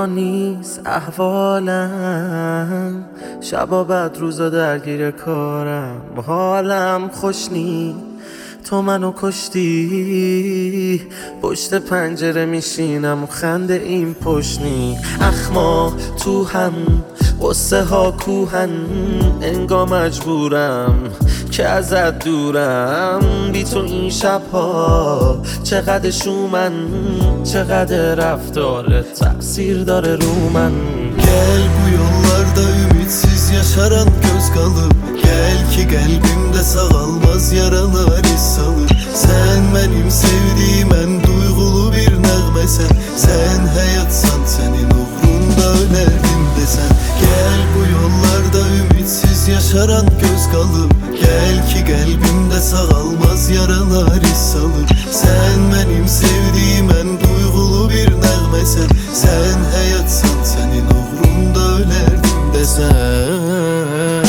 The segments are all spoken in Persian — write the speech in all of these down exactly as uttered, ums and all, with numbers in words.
اینا نیست احوالم، شبا بعد روزا درگیر کارم، حالم خوش نی تو منو کشتی. پشت پنجره میشینم و خنده این پشنی، اخما تو هم قصه ها کوهن، انگار مجبورم که ازت دورم. بی تو این şapha چقدر شومن، چقدر رفتارت تأثیر داره رو من. Gel bu yollarda ümitsiz yaşaran göz kalıp, gel ki kalbimde sağalmaz yaralar iz salır. Sen benim sevdiğim en duygulu bir nəğməsən, sen hayatsan senin uğrunda ölerdim desen. Gel bu yollarda ümitsiz yaşaran göz kalıp, gel ki kalbimde sağalmaz yaralar iz salır. Sen benim sevdiğim en duygulu bir nəğməsən, sen hayatsan senin uğrunda ölerdim desen.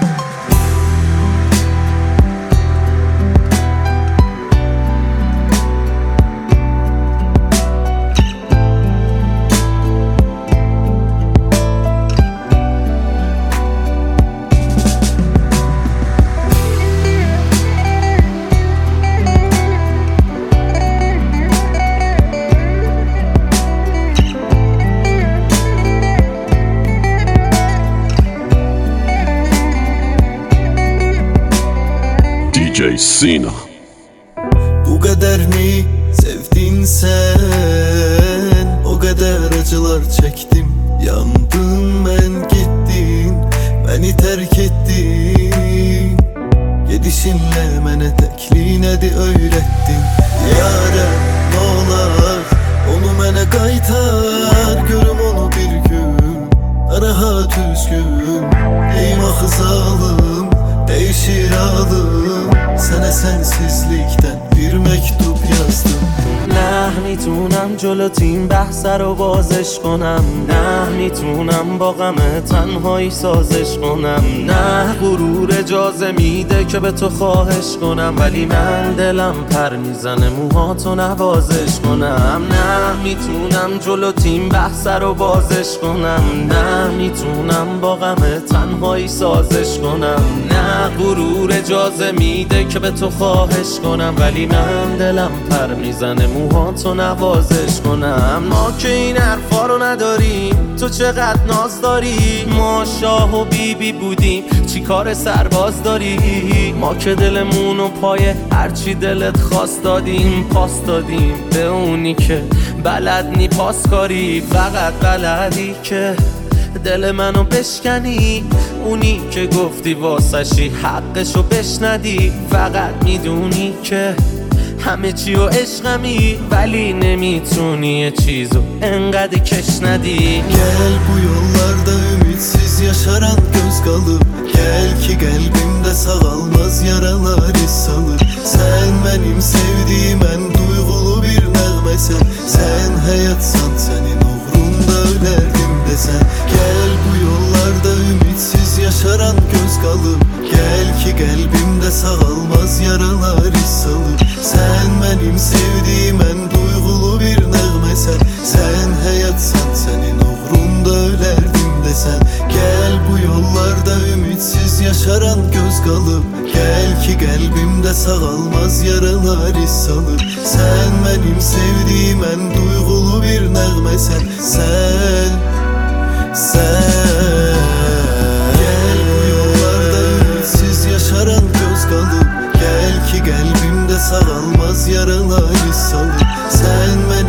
D J Sina. Bu kadar mi sevdin sen? O kadar acılar çektim, yandım ben gittin, beni terk ettin. Gidişinle mene tekliğine de öğrettin. Yâre ne olar onu mene kaytar, görüm onu bir gün rahat üzgün. Eyvah zalım değişir alım, sana sensizlikten bir mektup yazdım. نه میتونم جلوت این بحث رو بازش کنم، نه میتونم با غم تنهایی سازش کنم، نه غرور اجازه میده که به تو خواهش کنم، ولی من دلم پر میزنه موهاتو نوازش کنم. نه میتونم جلوت این بحث رو بازش کنم، نه میتونم با غم تنهایی سازش کنم، نه غرور اجازه میده که به تو خواهش کنم، ولی من دلم پر میزنه موهاتو نوازش کنم. ما که این حرفا رو نداریم، تو چقدر ناز داری. ما شاه و بی بی بودیم، چی کار سرباز داری. ما که دلمونو پای هرچی دلت خواست دادیم، پاس دادیم به اونی که بلد نی پاس کاری. فقط بلدی که دل منو بشکنی، اونی که گفتی واسشی حقشو بشندی. فقط میدونی که همه چی و عشقمی، ولی نمیتونی یه چیزو انقدر کش ندی. Gel bu yollarda ümitsiz yaşaran göz kalıp, gel ki kalbimde sağalmaz yaralar iz salır. Sen benim sevdiğim en duygulu bir nəğməsən, sen hayatsan senin uğrunda ölerdim desen. Gel bu yollarda ümitsiz yaşaran göz kalıp, gel ki kalbimde sağalmaz yaralar iz salır. Sen benim sevdiğim en duygulu bir nəğməsən, sen hayatsan senin uğrunda ölerdim desen. Gel bu yollarda ümitsiz yaşaran göz kalıp, gel ki kalbimde sağalmaz yaralar iz salır. Sen benim sevdiğim en duygulu bir nəğməsən, sen, sen. Gel bu yollarda ümitsiz yaşaran göz kalıp, gel ki kalbimde sağalmaz yaralar iz salır. Sen